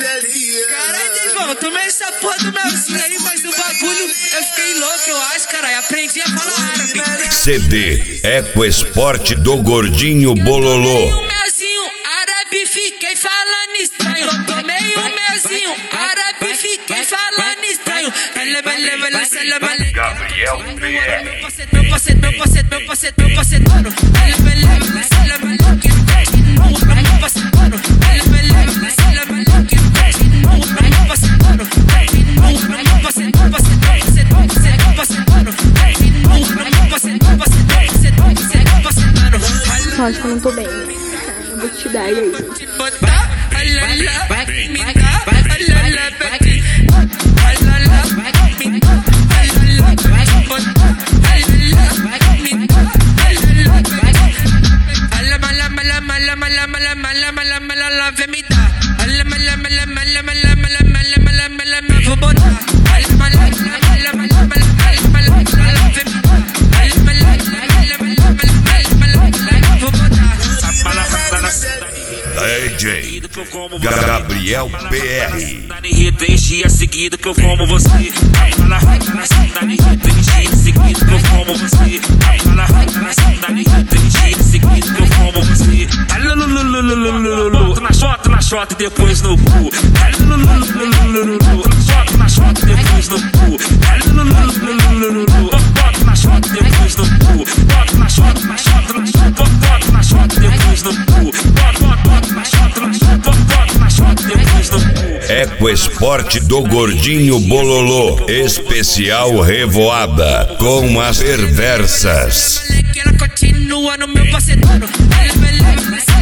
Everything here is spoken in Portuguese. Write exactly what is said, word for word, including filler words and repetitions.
Caralho, irmão, tomei essa porra do melzinho aí, mas o bagulho eu fiquei louco, eu acho, caralho. Aprendi a falar árabe. C D Eco Esporte do Gordinho Bololô. Tomei um melzinho árabe, fiquei falando estranho. Tomei um melzinho árabe, fiquei falando estranho. Gabriel P R. Meu parceiro, meu parceiro, meu parceiro, meu parceiro. Só acho que eu não tô bem. Eu vou te dar aí. D J Gabriel P R. Três dias seguidos que eu como você. Fala, três dias seguidos que eu como você. Fala, três dias seguidos que eu como você. Bota na shot, na shot e depois no cu. Bota na shot e depois no cu. Bota na shot e depois no cu. Bota na shot, na shot, na shot. Bota na shot e depois no cu. Bota na shot, na shot. Bota na shot e depois no cu. Eco Esporte do Gordinho Bololô. Especial Revoada com as perversas. Ela continua no meu parceiro.